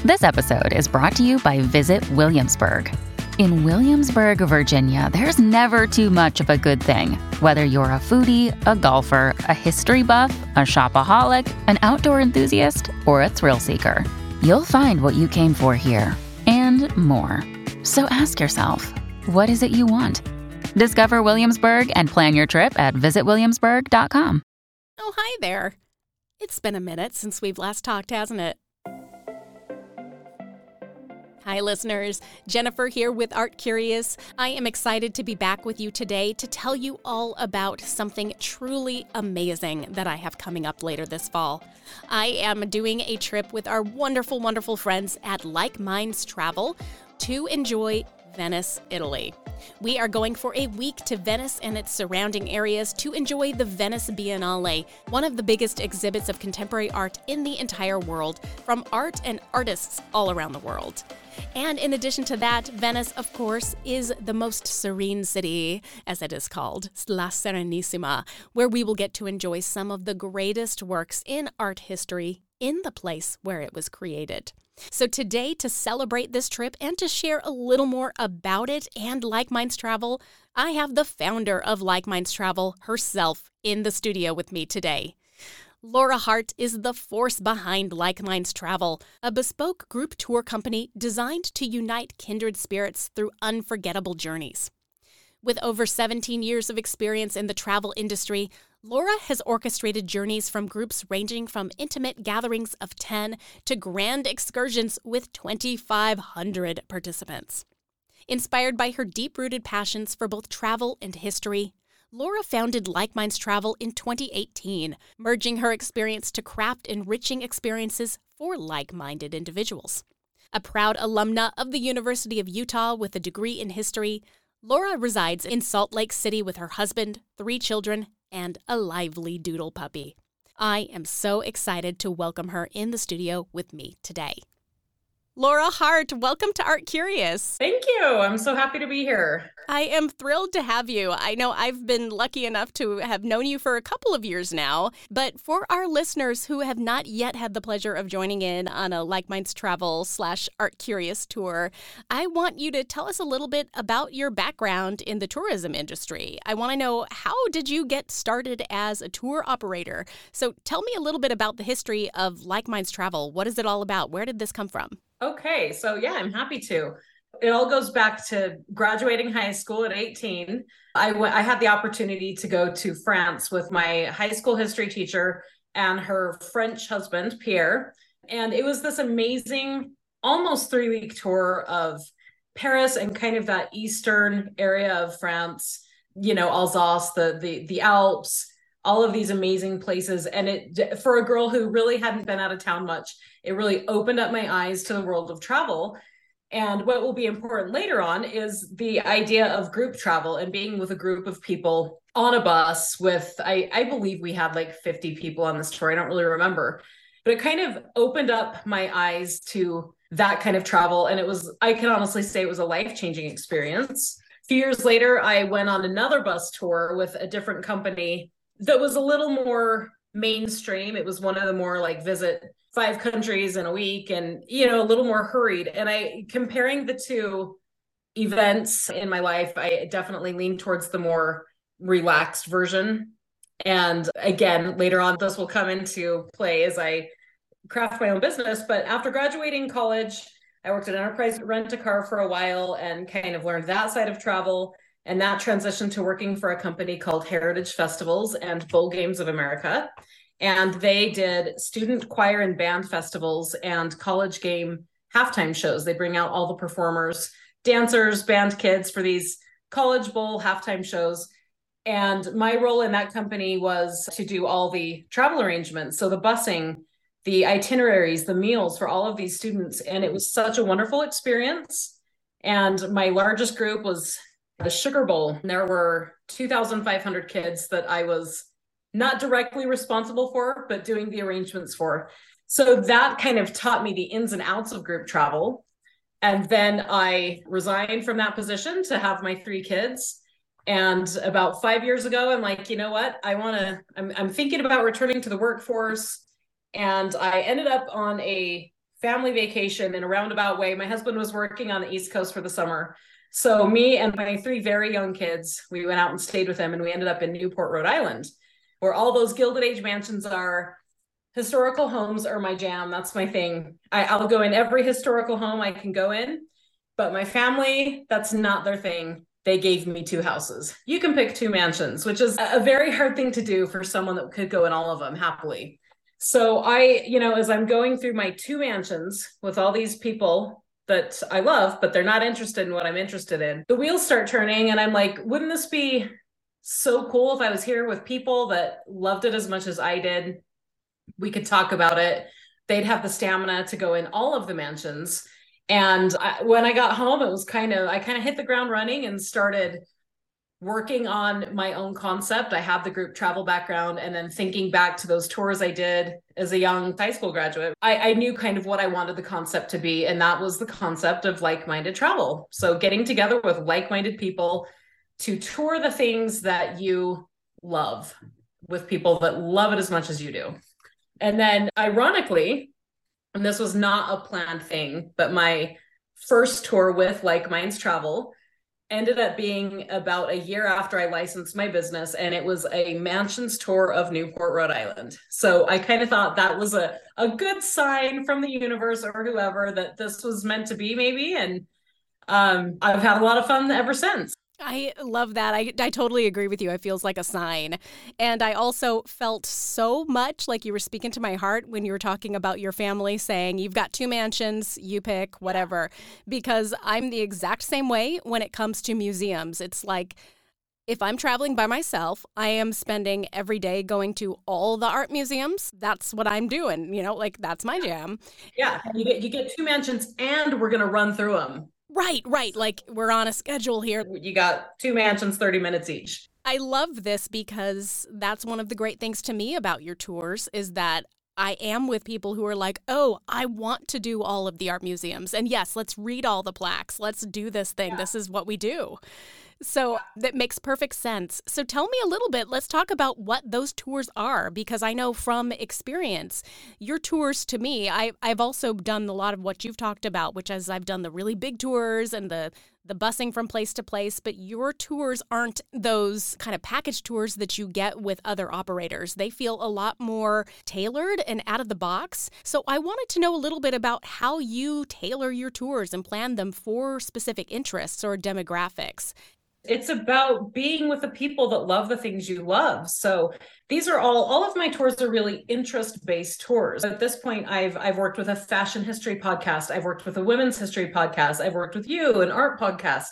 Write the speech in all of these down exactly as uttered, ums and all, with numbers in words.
This episode is brought to you by Visit Williamsburg. In Williamsburg, Virginia, there's never too much of a good thing. Whether you're a foodie, a golfer, a history buff, a shopaholic, an outdoor enthusiast, or a thrill seeker, you'll find what you came for here and more. So ask yourself, what is it you want? Discover Williamsburg and plan your trip at visit williamsburg dot com. Oh, hi there. It's been a minute since we've last talked, hasn't it? Hi, listeners. Jennifer here with Art Curious. I am excited to be back with you today to tell you all about something truly amazing that I have coming up later this fall. I am doing a trip with our wonderful, wonderful friends at Like Minds Travel to enjoy Venice, Italy. We are going for a week to Venice and its surrounding areas to enjoy the Venice Biennale, one of the biggest exhibits of contemporary art in the entire world, from art and artists all around the world. And in addition to that, Venice, of course, is the most serene city, as it is called, La Serenissima, where we will get to enjoy some of the greatest works in art history in the place where it was created. So today, to celebrate this trip and to share a little more about it and Like Minds Travel, I have the founder of Like Minds Travel herself in the studio with me today. Laura Hart is the force behind Like Minds Travel, a bespoke group tour company designed to unite kindred spirits through unforgettable journeys. With over seventeen years of experience in the travel industry, Laura has orchestrated journeys from groups ranging from intimate gatherings of ten to grand excursions with twenty-five hundred participants. Inspired by her deep-rooted passions for both travel and history, Laura founded Like Minds Travel in twenty eighteen, merging her experience to craft enriching experiences for like-minded individuals. A proud alumna of the University of Utah with a degree in history, Laura resides in Salt Lake City with her husband, three children, and a lively doodle puppy. I am so excited to welcome her in the studio with me today. Laura Hart, welcome to Art Curious. Thank you. I'm so happy to be here. I am thrilled to have you. I know I've been lucky enough to have known you for a couple of years now, but for our listeners who have not yet had the pleasure of joining in on a Like Minds Travel slash Art Curious tour, I want you to tell us a little bit about your background in the tourism industry. I want to know, how did you get started as a tour operator? So tell me a little bit about the history of Like Minds Travel. What is it all about? Where did this come from? Okay, so yeah, I'm happy to. It all goes back to graduating high school at eighteen. I went, I had the opportunity to go to France with my high school history teacher and her French husband, Pierre. And it was this amazing, almost three-week tour of Paris and kind of that eastern area of France, you know, Alsace, the the the Alps, all of these amazing places. And it, for a girl who really hadn't been out of town much, it really opened up my eyes to the world of travel. And what will be important later on is the idea of group travel and being with a group of people on a bus with, I, I believe we had like fifty people on this tour. I don't really remember, but it kind of opened up my eyes to that kind of travel. And it was, I can honestly say it was a life-changing experience. A few years later, I went on another bus tour with a different company that was a little more mainstream. It was one of the more like visit five countries in a week and, you know, a little more hurried. And I, comparing the two events in my life, I definitely lean towards the more relaxed version. And again, later on, this will come into play as I craft my own business. But after graduating college, I worked at Enterprise Rent-A-Car for a while and kind of learned that side of travel. And that transitioned to working for a company called Heritage Festivals and Bowl Games of America. And they did student choir and band festivals and college game halftime shows. They bring out all the performers, dancers, band kids for these college bowl halftime shows. And my role in that company was to do all the travel arrangements. So the busing, the itineraries, the meals for all of these students. And it was such a wonderful experience. And my largest group was the Sugar Bowl. There were two thousand five hundred kids that I was not directly responsible for, but doing the arrangements for. So that kind of taught me the ins and outs of group travel. And then I resigned from that position to have my three kids. And about five years ago, I'm like, you know what? I want to, I'm, I'm thinking about returning to the workforce. And I ended up on a family vacation in a roundabout way. My husband was working on the East Coast for the summer. So me and my three very young kids, we went out and stayed with him, and we ended up in Newport, Rhode Island, where all those Gilded Age mansions are. Historical homes are my jam. That's my thing. I, I'll go in every historical home I can go in, but my family, that's not their thing. They gave me two houses. You can pick two mansions, which is a very hard thing to do for someone that could go in all of them happily. So I, you know, as I'm going through my two mansions with all these people that I love, but they're not interested in what I'm interested in, the wheels start turning, and I'm like, wouldn't this be so cool if I was here with people that loved it as much as I did? We could talk about it. They'd have the stamina to go in all of the mansions. And I, when I got home, it was kind of, I kind of hit the ground running and started working on my own concept. I have the group travel background, and then thinking back to those tours I did as a young high school graduate, I, I knew kind of what I wanted the concept to be. And that was the concept of like-minded travel. So getting together with like-minded people to tour the things that you love with people that love it as much as you do. And then ironically, and this was not a planned thing, but my first tour with Like Minds Travel ended up being about a year after I licensed my business, and it was a mansions tour of Newport, Rhode Island. So I kind of thought that was a, a good sign from the universe or whoever that this was meant to be, maybe. And um, I've had a lot of fun ever since. I love that. I, I totally agree with you. It feels like a sign. And I also felt so much like you were speaking to my heart when you were talking about your family, saying you've got two mansions, you pick whatever, because I'm the exact same way when it comes to museums. It's like, if I'm traveling by myself, I am spending every day going to all the art museums. That's what I'm doing. You know, like that's my jam. Yeah. You get, you get two mansions, and we're going to run through them. Right, right. Like we're on a schedule here. You got two mansions, thirty minutes each. I love this because that's one of the great things to me about your tours is that I am with people who are like, oh, I want to do all of the art museums. And yes, let's read all the plaques. Let's do this thing. Yeah. This is what we do. So that makes perfect sense. So tell me a little bit, let's talk about what those tours are, because I know from experience, your tours to me, I, I've also done a lot of what you've talked about, which is I've done the really big tours and the the busing from place to place, but your tours aren't those kind of package tours that you get with other operators. They feel a lot more tailored and out of the box. So I wanted to know a little bit about how you tailor your tours and plan them for specific interests or demographics. It's about being with the people that love the things you love. So these are all, all of my tours are really interest-based tours. At this point, I've I've worked with a fashion history podcast. I've worked with a women's history podcast. I've worked with you, an art podcast.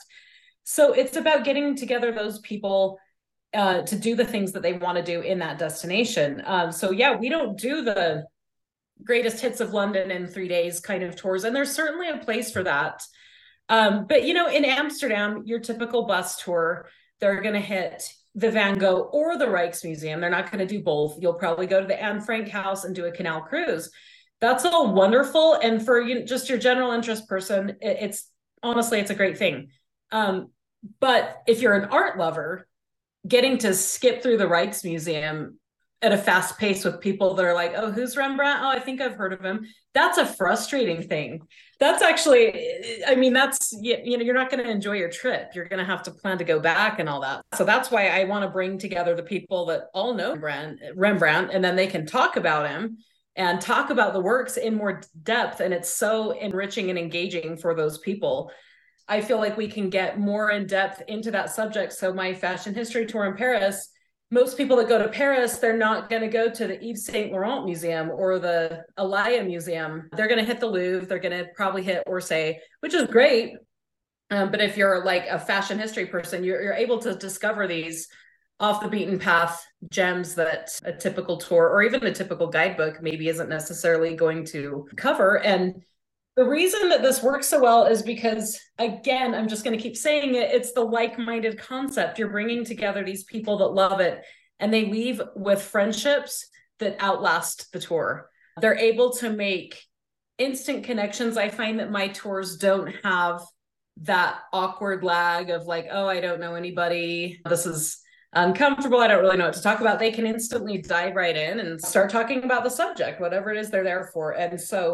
So it's about getting together those people uh, to do the things that they want to do in that destination. Um, so yeah, we don't do the greatest hits of London in three days kind of tours. And there's certainly a place for that. Um, but, you know, in Amsterdam, your typical bus tour, they're going to hit the Van Gogh or the Rijksmuseum. They're not going to do both. You'll probably go to the Anne Frank house and do a canal cruise. That's all wonderful. And for you, just your general interest person, it, it's honestly, it's a great thing. Um, but if you're an art lover, getting to skip through the Rijksmuseum at a fast pace with people that are like, oh, who's Rembrandt? Oh, I think I've heard of him. That's a frustrating thing. That's actually, I mean, that's, you know, you're not going to enjoy your trip. You're going to have to plan to go back and all that. So that's why I want to bring together the people that all know Rembrandt, Rembrandt, and then they can talk about him and talk about the works in more depth. And it's so enriching and engaging for those people. I feel like we can get more in depth into that subject. So my fashion history tour in Paris, most people that go to Paris, they're not going to go to the Yves Saint Laurent Museum or the Alaïa Museum. They're going to hit the Louvre. They're going to probably hit Orsay, which is great. Um, but if you're like a fashion history person, you're, you're able to discover these off the beaten path gems that a typical tour or even a typical guidebook maybe isn't necessarily going to cover. And the reason that this works so well is because, again, I'm just going to keep saying it, it's the like-minded concept. You're bringing together these people that love it, and they leave with friendships that outlast the tour. They're able to make instant connections. I find that my tours don't have that awkward lag of like, oh, I don't know anybody. This is uncomfortable. I don't really know what to talk about. They can instantly dive right in and start talking about the subject, whatever it is they're there for. And so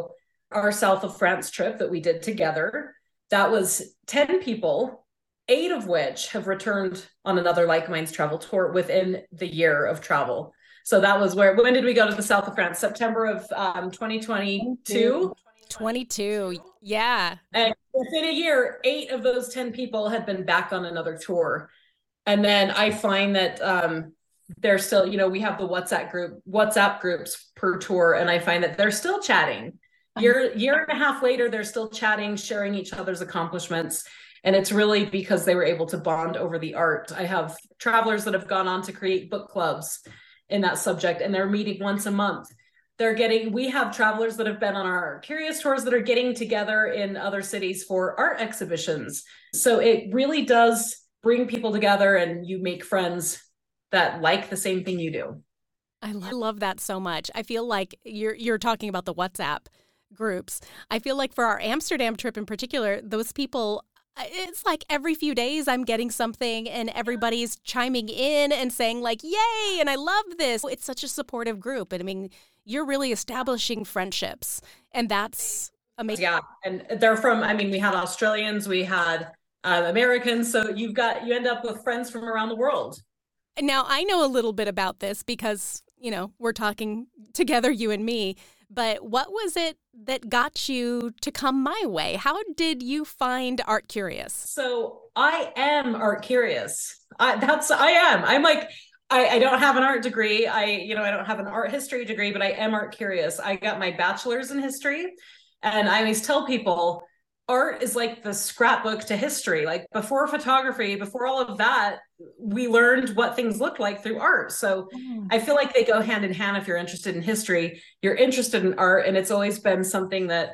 our South of France trip that we did together. That was ten people, eight of which have returned on another Like Minds travel tour within the year of travel. So that was where, when did we go to the South of France? September of um, twenty twenty-two? twenty-two, yeah. And within a year, eight of those ten people had been back on another tour. And then I find that um, they're still, you know, we have the WhatsApp group, WhatsApp groups per tour. And I find that they're still chatting. Year, year and a half later, they're still chatting, sharing each other's accomplishments. And it's really because they were able to bond over the art. I have travelers that have gone on to create book clubs in that subject, and they're meeting once a month. They're getting, we have travelers that have been on our Curious tours that are getting together in other cities for art exhibitions. So it really does bring people together, and you make friends that like the same thing you do. I love that so much. I feel like you're you're talking about the WhatsApp groups. I feel like for our Amsterdam trip in particular, those people, it's like every few days I'm getting something and everybody's chiming in and saying like, yay, and I love this. It's such a supportive group. And I mean, you're really establishing friendships, and that's amazing. Yeah. And they're from, I mean, we had Australians, we had uh, Americans. So you've got, you end up with friends from around the world. Now, I know a little bit about this because, you know, we're talking together, you and me. But what was it that got you to come my way? How did you find Art Curious? So I am art curious. I, that's, I am. I'm like, I, I don't have an art degree. I, you know, I don't have an art history degree, but I am art curious. I got my bachelor's in history. And I always tell people, art is like the scrapbook to history. Like before photography, before all of that, we learned what things look like through art. So mm. I feel like they go hand in hand. If you're interested in history, you're interested in art. And it's always been something that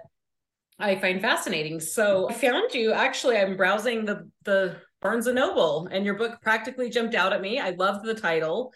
I find fascinating. So I found you, actually, I'm browsing the, the Barnes and Noble, and your book practically jumped out at me. I loved the title.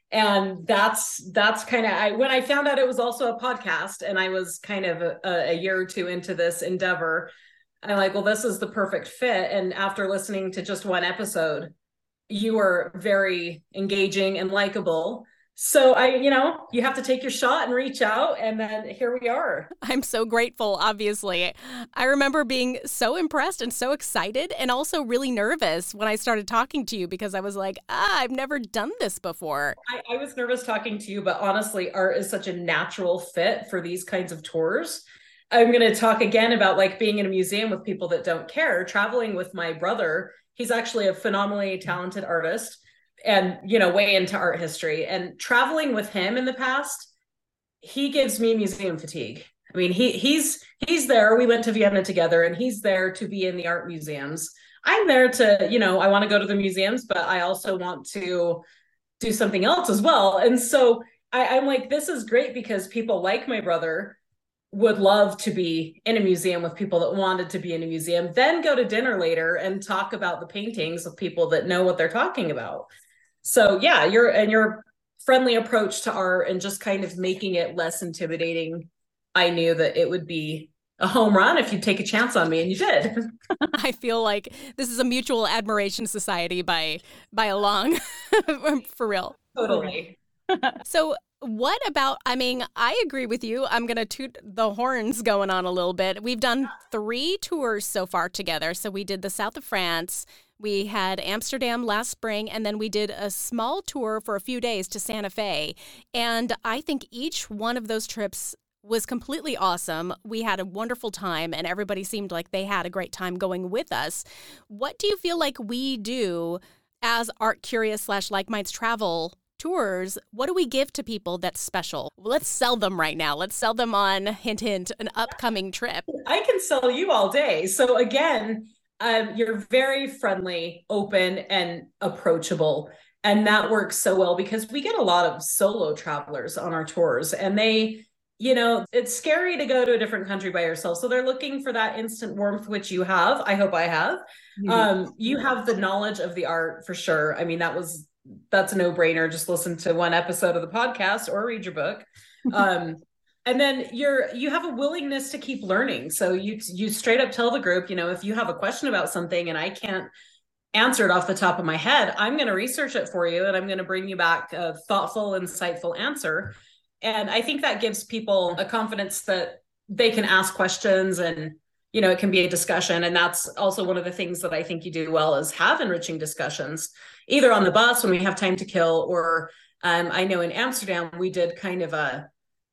And that's, that's kind of, I, when I found out it was also a podcast, and I was kind of a, a year or two into this endeavor, I'm like, well, this is the perfect fit. And after listening to just one episode, you were very engaging and likable. So I, you know, you have to take your shot and reach out. And then here we are. I'm so grateful, obviously. I remember being so impressed and so excited, and also really nervous when I started talking to you, because I was like, ah, I've never done this before. I, I was nervous talking to you, but honestly, art is such a natural fit for these kinds of tours. I'm going to talk again about like being in a museum with people that don't care, traveling with my brother. He's actually a phenomenally talented artist and, you know, way into art history, and traveling with him in the past, he gives me museum fatigue. I mean, he he's, he's there. We went to Vienna together, and he's there to be in the art museums. I'm there to, you know, I want to go to the museums, but I also want to do something else as well. And so I, I'm like, this is great, because people like my brother would love to be in a museum with people that wanted to be in a museum, then go to dinner later and talk about the paintings with people that know what they're talking about. So yeah, your and your friendly approach to art and just kind of making it less intimidating. I knew that it would be a home run if you take a chance on me, and you did. I feel like this is a mutual admiration society by by a long, for real. Totally. So what about, I mean, I agree with you. I'm going to toot the horns going on a little bit. We've done three tours so far together. So we did the South of France, we had Amsterdam last spring, and then we did a small tour for a few days to Santa Fe. And I think each one of those trips was completely awesome. We had a wonderful time, and everybody seemed like they had a great time going with us. What do you feel like we do as Art Curious slash Like Minds Travel tours? What do we give to people that's special? Well, let's sell them right now. Let's sell them on, hint, hint, an upcoming trip. I can sell you all day. So again, um, you're very friendly, open, and approachable. And that works so well, because we get a lot of solo travelers on our tours, and they, you know, it's scary to go to a different country by yourself. So they're looking for that instant warmth, which you have. I hope I have. Mm-hmm. Um, you have the knowledge of the art for sure. I mean, that was that's a no-brainer. Just listen to one episode of the podcast or read your book. Um, and then you're, you have a willingness to keep learning. So you, you straight up tell the group, you know, if you have a question about something and I can't answer it off the top of my head, I'm going to research it for you, and I'm going to bring you back a thoughtful, insightful answer. And I think that gives people a confidence that they can ask questions and, you know, it can be a discussion. And that's also one of the things that I think you do well is have enriching discussions, either on the bus when we have time to kill, or um, I know in Amsterdam, we did kind of a,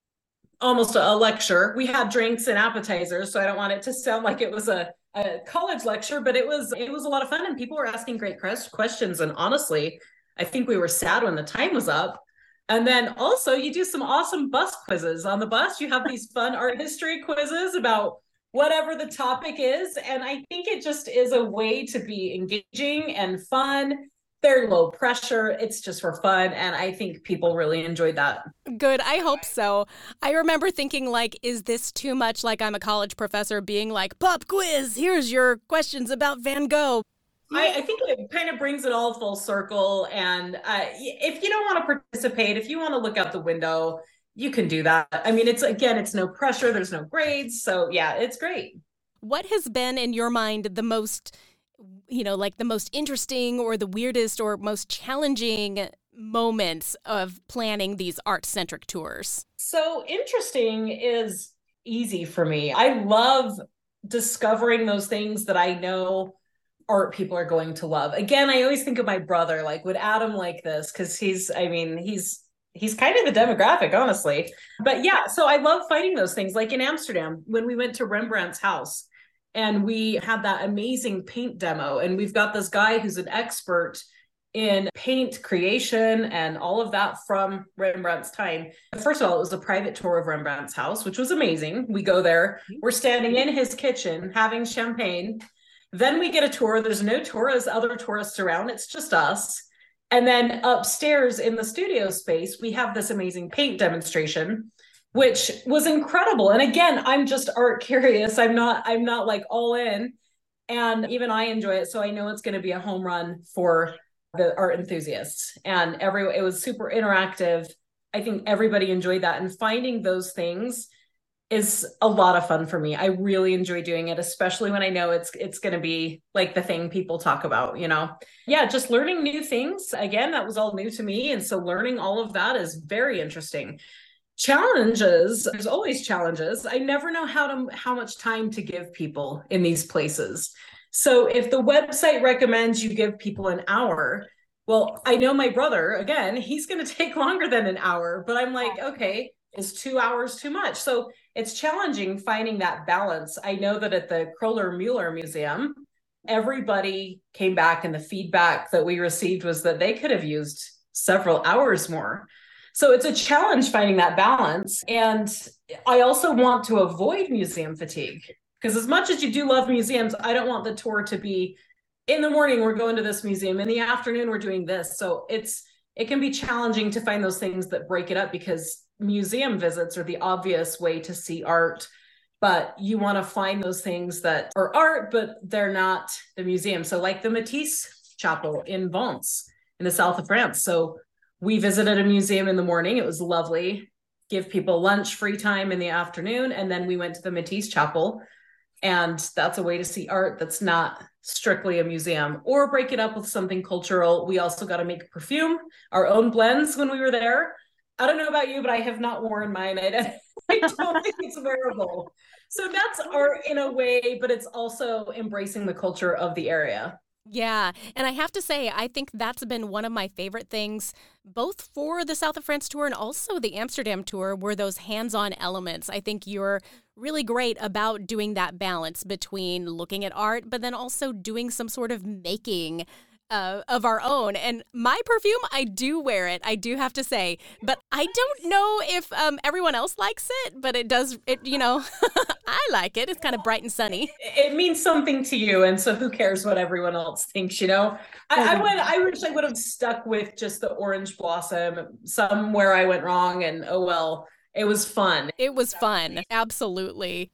almost a lecture. We had drinks and appetizers. So I don't want it to sound like it was a, a college lecture, but it was, it was a lot of fun and people were asking great questions. And honestly, I think we were sad when the time was up. And then also you do some awesome bus quizzes on the bus. You have these fun art history quizzes about whatever the topic is. And I think it just is a way to be engaging and fun. They're low pressure. It's just for fun. And I think people really enjoyed that. Good. I hope so. I remember thinking like, is this too much like I'm a college professor being like, pop quiz, here's your questions about Van Gogh. I, I think it kind of brings it all full circle. And uh, if you don't want to participate, if you want to look out the window, you can do that. I mean, it's again, it's no pressure. There's no grades. So yeah, it's great. What has been in your mind the most, you know, like the most interesting or the weirdest or most challenging moments of planning these art-centric tours? So interesting is easy for me. I love discovering those things that I know art people are going to love. Again, I always think of my brother, like, would Adam like this? Because he's, I mean, he's, he's kind of the demographic, honestly. But yeah, so I love finding those things. Like in Amsterdam, when we went to Rembrandt's house and we had that amazing paint demo, and we've got this guy who's an expert in paint creation and all of that from Rembrandt's time. First of all, it was a private tour of Rembrandt's house, which was amazing. We go there, we're standing in his kitchen having champagne. Then we get a tour. There's no tourists, other tourists around. It's just us. And then upstairs in the studio space, we have this amazing paint demonstration, which was incredible. And again, I'm just art curious. I'm not, I'm not like all in. And even I enjoy it. So I know it's going to be a home run for the art enthusiasts. And every, it was super interactive. I think everybody enjoyed that. And finding those things is a lot of fun for me. I really enjoy doing it, especially when I know it's it's going to be like the thing people talk about, you know? Yeah, just learning new things. Again, that was all new to me. And so learning all of that is very interesting. Challenges, there's always challenges. I never know how to how much time to give people in these places. So if the website recommends you give people an hour, well, I know my brother, again, he's going to take longer than an hour, but I'm like, okay, is two hours too much? So it's challenging finding that balance. I know that at the Kröller-Müller Museum, everybody came back and the feedback that we received was that they could have used several hours more. So it's a challenge finding that balance. And I also want to avoid museum fatigue, because as much as you do love museums, I don't want the tour to be in the morning, we're going to this museum, in the afternoon, we're doing this. So it's it can be challenging to find those things that break it up, because museum visits are the obvious way to see art, but you want to find those things that are art, but they're not the museum. So like the Matisse Chapel in Vence in the south of France. So we visited a museum in the morning. It was lovely. Give people lunch, free time in the afternoon. And then we went to the Matisse Chapel. And that's a way to see art that's not strictly a museum, or break it up with something cultural. We also got to make perfume, our own blends when we were there. I don't know about you, but I have not worn mine. I, I don't think it's wearable. So that's art in a way, but it's also embracing the culture of the area. Yeah. And I have to say, I think that's been one of my favorite things, both for the South of France tour and also the Amsterdam tour, were those hands-on elements. I think you're really great about doing that balance between looking at art, but then also doing some sort of making Uh, of our own. And my perfume, I do wear it, I do have to say, but I don't know if um, everyone else likes it, but it does, it, you know, I like it. It's kind of bright and sunny. It means something to you. And so who cares what everyone else thinks, you know? I, I went, I wish I would have stuck with just the orange blossom. Somewhere I went wrong, and oh well, it was fun. It was fun. Absolutely.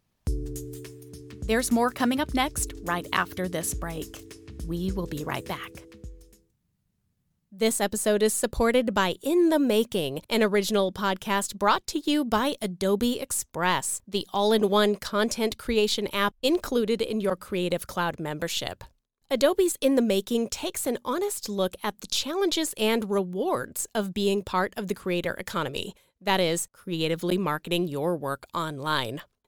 There's more coming up next, right after this break. We will be right back. This episode is supported by In the Making, an original podcast brought to you by Adobe Express, the all-in-one content creation app included in your Creative Cloud membership. Adobe's In the Making takes an honest look at the challenges and rewards of being part of the creator economy, that is, creatively marketing your work online.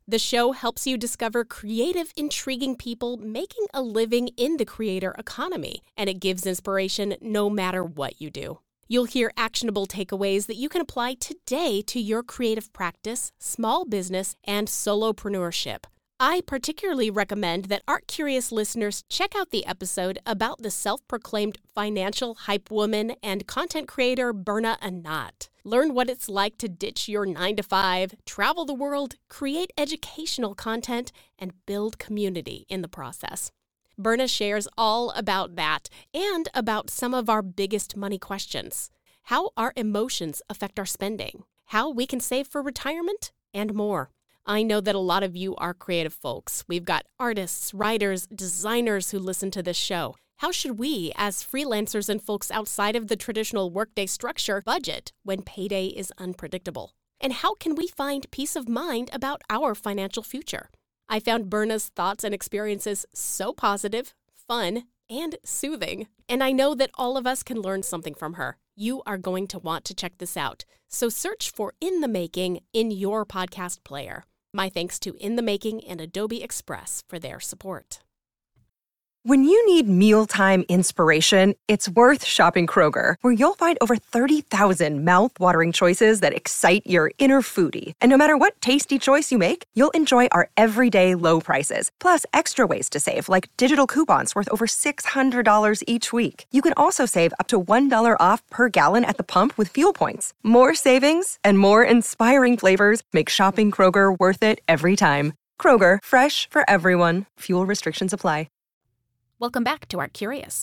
The show helps you discover creative, intriguing people making a living in the creator economy, and it gives inspiration no matter what you do. You'll hear actionable takeaways that you can apply today to your creative practice, small business, and solopreneurship. I particularly recommend that Art Curious listeners check out the episode about the self-proclaimed financial hype woman and content creator Berna Anat. Learn what it's like to ditch your nine to five, travel the world, create educational content, and build community in the process. Berna shares all about that and about some of our biggest money questions, how our emotions affect our spending, how we can save for retirement, and more. I know that a lot of you are creative folks. We've got artists, writers, designers who listen to this show. How should we, as freelancers and folks outside of the traditional workday structure, budget when payday is unpredictable? And how can we find peace of mind about our financial future? I found Berna's thoughts and experiences so positive, fun, and soothing. And I know that all of us can learn something from her. You are going to want to check this out. So search for In the Making in your podcast player. My thanks to In the Making and Adobe Express for their support. When you need mealtime inspiration, it's worth shopping Kroger, where you'll find over thirty thousand mouth-watering choices that excite your inner foodie. And no matter what tasty choice you make, you'll enjoy our everyday low prices, plus extra ways to save, like digital coupons worth over six hundred dollars each week. You can also save up to one dollar off per gallon at the pump with fuel points. More savings and more inspiring flavors make shopping Kroger worth it every time. Kroger, fresh for everyone. Fuel restrictions apply. Welcome back to Art Curious.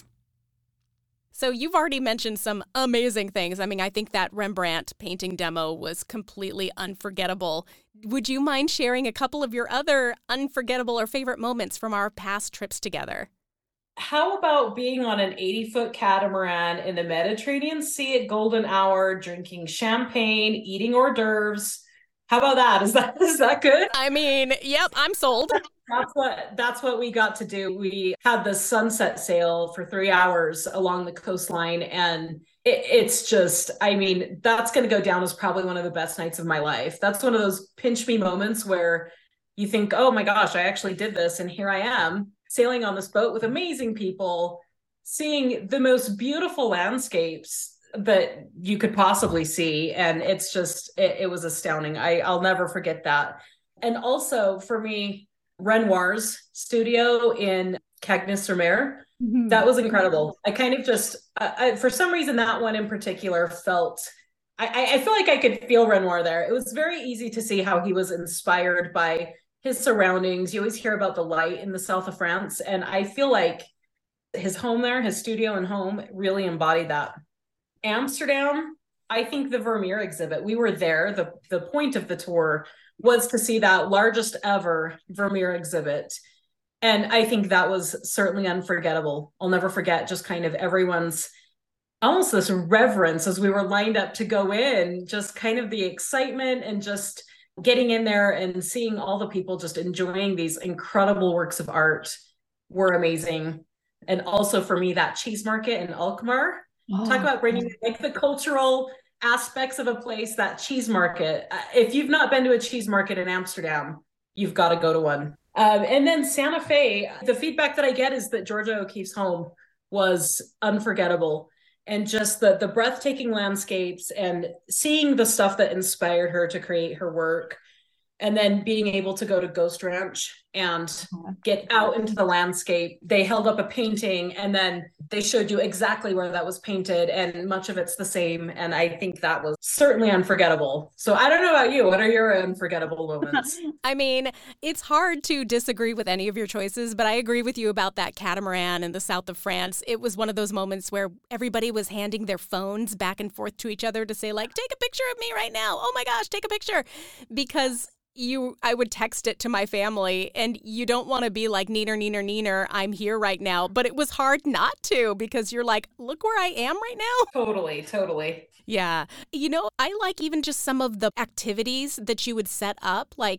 So you've already mentioned some amazing things. I mean, I think that Rembrandt painting demo was completely unforgettable. Would you mind sharing a couple of your other unforgettable or favorite moments from our past trips together? How about being on an eighty-foot catamaran in the Mediterranean Sea at golden hour, drinking champagne, eating hors d'oeuvres? How about that? Is that is that good? I mean, yep, I'm sold. That's what that's what we got to do. We had the sunset sail for three hours along the coastline, and it, it's just, I mean, that's going to go down as probably one of the best nights of my life. That's one of those pinch me moments where you think, oh my gosh, I actually did this, and here I am sailing on this boat with amazing people, seeing the most beautiful landscapes that you could possibly see, and it's just it, it was astounding. I I'll never forget that. And also for me, Renoir's studio in Cagnes-sur-Mer. Mm-hmm. That was incredible. I kind of just, I, I, for some reason, that one in particular felt, I, I feel like I could feel Renoir there. It was very easy to see how he was inspired by his surroundings. You always hear about the light in the south of France. And I feel like his home there, his studio and home really embodied that. Amsterdam, I think the Vermeer exhibit, we were there. The, the point of the tour was to see that largest ever Vermeer exhibit. And I think that was certainly unforgettable. I'll never forget just kind of everyone's almost this reverence as we were lined up to go in, just kind of the excitement and just getting in there and seeing all the people just enjoying these incredible works of art were amazing. And also for me, that cheese market in Alkmaar, oh. Talk about bringing like the cultural aspects of a place, that cheese market. If you've not been to a cheese market in Amsterdam, you've got to go to one. Um, and then Santa Fe, the feedback that I get is that Georgia O'Keeffe's home was unforgettable, and just the the breathtaking landscapes and seeing the stuff that inspired her to create her work, and then being able to go to Ghost Ranch and get out into the landscape. They held up a painting and then they showed you exactly where that was painted, and much of it's the same. And I think that was certainly unforgettable. So I don't know about you. What are your unforgettable moments? I mean, it's hard to disagree with any of your choices, but I agree with you about that catamaran in the south of France. It was one of those moments where everybody was handing their phones back and forth to each other to say, like, take a picture of me right now. Oh my gosh, take a picture. Because You, I would text it to my family, and you don't want to be like, neener, neener, neener, I'm here right now. But it was hard not to, because you're like, look where I am right now. Totally, totally. Yeah. You know, I like even just some of the activities that you would set up. Like,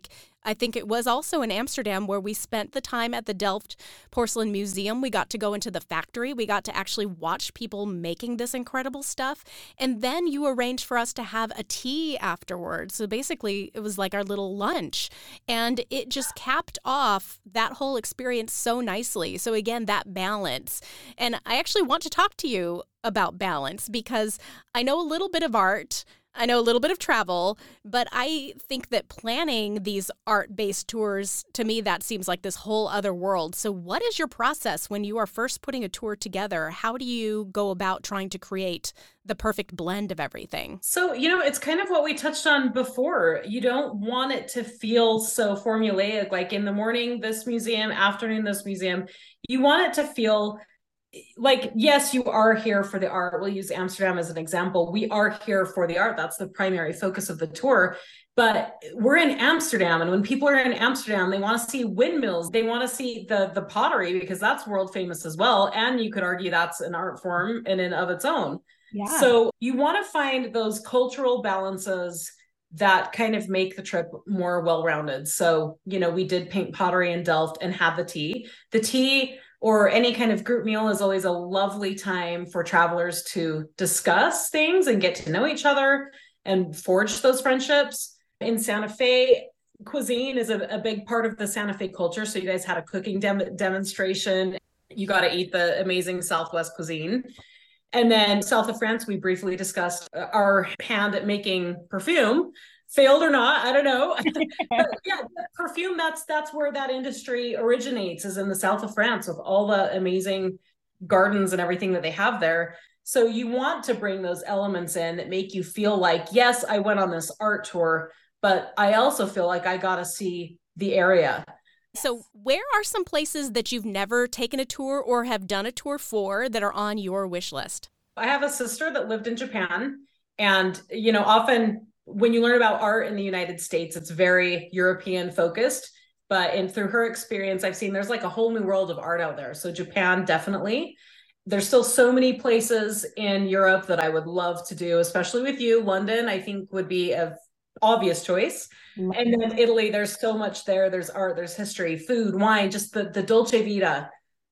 I think it was also in Amsterdam, where we spent the time at the Delft Porcelain Museum. We got to go into the factory. We got to actually watch people making this incredible stuff. And then you arranged for us to have a tea afterwards. So basically, it was like our little lunch. And it just capped off that whole experience so nicely. So again, that balance. And I actually want to talk to you about balance because I know a little bit of art. I know a little bit of travel, but I think that planning these art-based tours, to me, that seems like this whole other world. So what is your process when you are first putting a tour together? How do you go about trying to create the perfect blend of everything? So, you know, it's kind of what we touched on before. You don't want it to feel so formulaic, like in the morning, this museum, afternoon, this museum. You want it to feel like, yes, you are here for the art. We'll use Amsterdam as an example. We are here for the art. That's the primary focus of the tour. But we're in Amsterdam. And when people are in Amsterdam, they want to see windmills. They want to see the, the pottery because that's world famous as well. And you could argue that's an art form in and of its own. Yeah. So you want to find those cultural balances that kind of make the trip more well-rounded. So, you know, we did paint pottery in Delft and have the tea. The tea or any kind of group meal is always a lovely time for travelers to discuss things and get to know each other and forge those friendships. In Santa Fe, cuisine is a, a big part of the Santa Fe culture. So you guys had a cooking dem- demonstration. You got to eat the amazing Southwest cuisine. And then south of France, we briefly discussed our hand at making perfume. Failed or not, I don't know. But yeah, perfume, that's that's where that industry originates, is in the south of France with all the amazing gardens and everything that they have there. So you want to bring those elements in that make you feel like, yes, I went on this art tour, but I also feel like I got to see the area. So where are some places that you've never taken a tour or have done a tour for that are on your wish list? I have a sister that lived in Japan. And, you know, often when you learn about art in the United States, it's very European focused. But in through her experience, I've seen there's like a whole new world of art out there. So Japan, definitely. There's still so many places in Europe that I would love to do, especially with you. London, I think, would be an obvious choice. Mm-hmm. And then Italy, there's so much there. There's art, there's history, food, wine, just the, the dolce vita.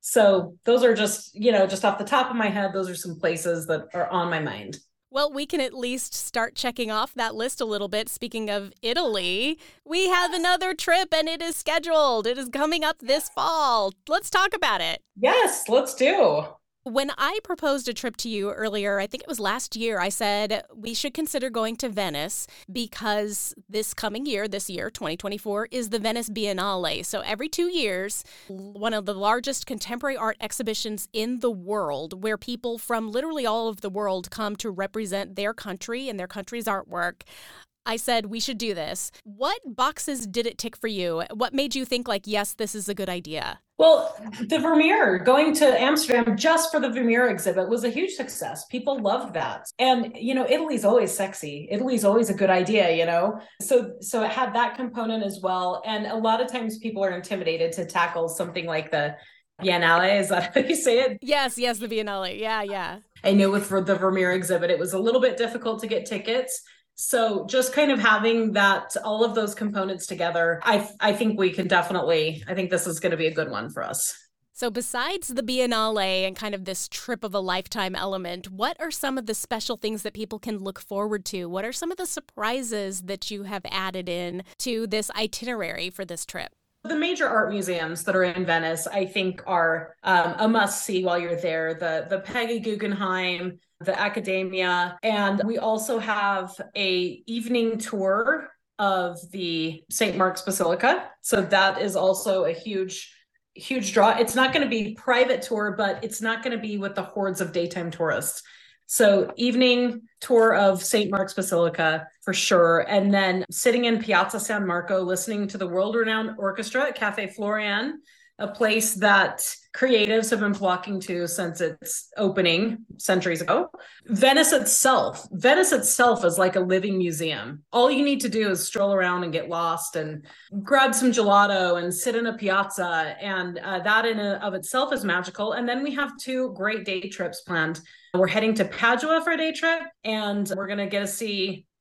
So those are just, you know, just off the top of my head, those are some places that are on my mind. Well, we can at least start checking off that list a little bit. Speaking of Italy, we have another trip and it is scheduled. It is coming up this fall. Let's talk about it. Yes, let's do. When I proposed a trip to you earlier, I think it was last year, I said we should consider going to Venice because this coming year, this year, twenty twenty-four, is the Venice Biennale. So every two years, one of the largest contemporary art exhibitions in the world, where people from literally all over the world come to represent their country and their country's artwork. I said we should do this. What boxes did it tick for you? What made you think like, yes, this is a good idea? Well, the Vermeer, going to Amsterdam just for the Vermeer exhibit was a huge success. People loved that. And, you know, Italy's always sexy. Italy's always a good idea, you know? So, so it had that component as well. And a lot of times people are intimidated to tackle something like the Biennale. Is that how you say it? Yes, yes, the Biennale. Yeah, yeah. I know with the Vermeer exhibit, it was a little bit difficult to get tickets. So just kind of having that, all of those components together, I I think we can definitely, I think this is going to be a good one for us. So besides the Biennale and kind of this trip of a lifetime element, what are some of the special things that people can look forward to? What are some of the surprises that you have added in to this itinerary for this trip? The major art museums that are in Venice, I think, are um, a must-see while you're there. The, the Peggy Guggenheim, the Academia, and we also have a evening tour of the Saint Mark's Basilica. So that is also a huge, huge draw. It's not going to be private tour, but it's not going to be with the hordes of daytime tourists. So evening tour of Saint Mark's Basilica for sure. And then sitting in Piazza San Marco, listening to the world-renowned orchestra at Café Florian, a place that creatives have been flocking to since its opening centuries ago. Venice itself, Venice itself is like a living museum. All you need to do is stroll around and get lost and grab some gelato and sit in a piazza. And uh, that in and of itself is magical. And then we have two great day trips planned. We're heading to Padua for a day trip, and we're going to get to see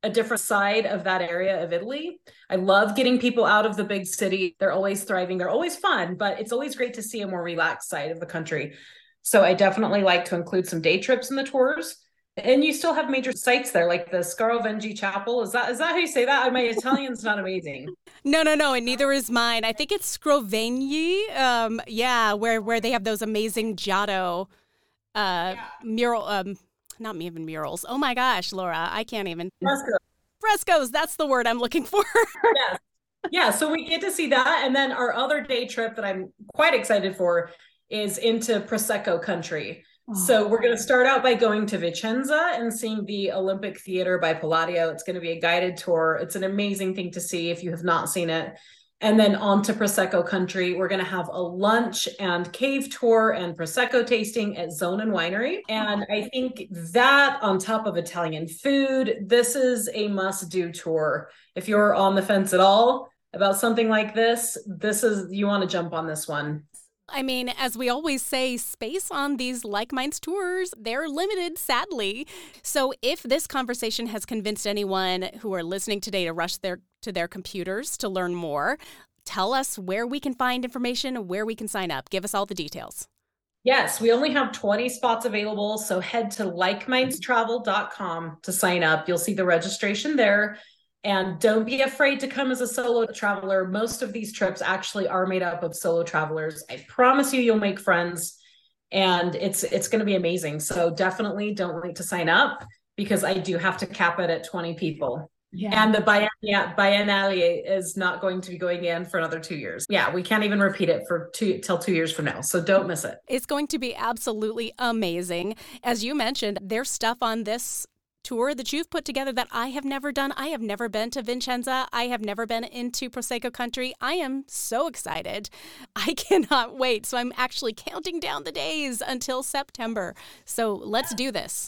a different side of that area of Italy. I love getting people out of the big city. They're always thriving. They're always fun, but it's always great to see a more relaxed side of the country. So I definitely like to include some day trips in the tours. And you still have major sites there, like the Scarovegge Chapel. Is that is that how you say that? My Italian's not amazing. No, no, no, and neither is mine. I think it's Scrovegni. Um, yeah, where where they have those amazing Giotto uh, yeah. mural. Um, not even murals. Oh my gosh, Laura, I can't even. Frescoes. Frescoes. That's the word I'm looking for. Yes. Yeah. So we get to see that, and then our other day trip that I'm quite excited for is into Prosecco country. So we're going to start out by going to Vicenza and seeing the Olympic Theater by Palladio. It's going to be a guided tour. It's an amazing thing to see if you have not seen it. And then on to Prosecco country. We're going to have a lunch and cave tour and Prosecco tasting at Zone and Winery. And I think that on top of Italian food, this is a must-do tour. If you're on the fence at all about something like this, this is, you want to jump on this one. I mean, as we always say, space on these Like Minds tours, they're limited, sadly. So if this conversation has convinced anyone who are listening today to rush their to their computers to learn more, tell us where we can find information, where we can sign up. Give us all the details. Yes, we only have twenty spots available, so head to like minds travel dot com to sign up. You'll see the registration there. And don't be afraid to come as a solo traveler. Most of these trips actually are made up of solo travelers. I promise you, you'll make friends, and it's it's going to be amazing. So definitely don't wait to sign up, because I do have to cap it at twenty people. Yeah. And the Biennale, Biennale is not going to be going in for another two years. Yeah, we can't even repeat it for two till two years from now. So don't miss it. It's going to be absolutely amazing. As you mentioned, there's stuff on this tour that you've put together that I have never done. I have never been to Vicenza. I have never been into Prosecco country. I am so excited. I cannot wait. So I'm actually counting down the days until September. So let's do this.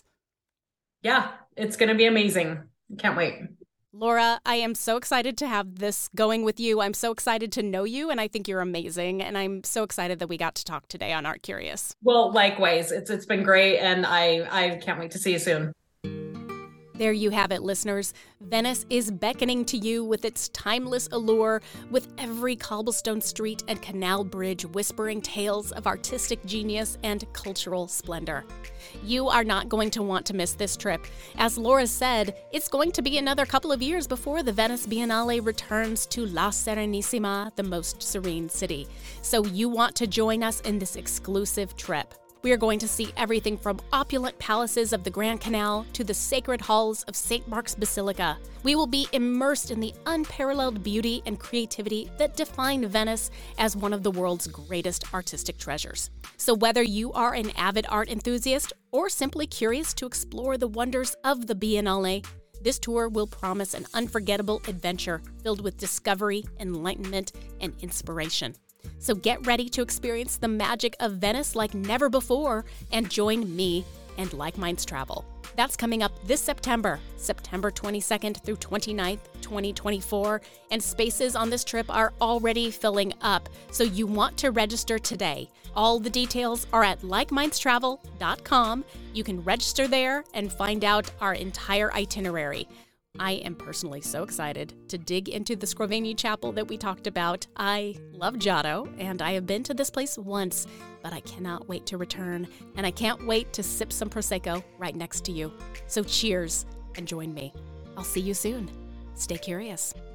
Yeah, it's going to be amazing. Can't wait. Laura, I am so excited to have this going with you. I'm so excited to know you, and I think you're amazing. And I'm so excited that we got to talk today on Art Curious. Well, likewise. It's it's been great, and I, I can't wait to see you soon. There you have it, listeners. Venice is beckoning to you with its timeless allure, with every cobblestone street and canal bridge whispering tales of artistic genius and cultural splendor. You are not going to want to miss this trip. As Laura said, it's going to be another couple of years before the Venice Biennale returns to La Serenissima, the most serene city. So you want to join us in this exclusive trip. We are going to see everything from opulent palaces of the Grand Canal to the sacred halls of Saint Mark's Basilica. We will be immersed in the unparalleled beauty and creativity that define Venice as one of the world's greatest artistic treasures. So whether you are an avid art enthusiast or simply curious to explore the wonders of the Biennale, this tour will promise an unforgettable adventure filled with discovery, enlightenment, and inspiration. So get ready to experience the magic of Venice like never before and join me and Like Minds Travel. That's coming up this September, September twenty-second through twenty-ninth, twenty twenty-four, and spaces on this trip are already filling up, so you want to register today. All the details are at like minds travel dot com. You can register there and find out our entire itinerary. I am personally so excited to dig into the Scrovegni Chapel that we talked about. I love Giotto, and I have been to this place once, but I cannot wait to return, and I can't wait to sip some Prosecco right next to you. So cheers and join me. I'll see you soon. Stay curious.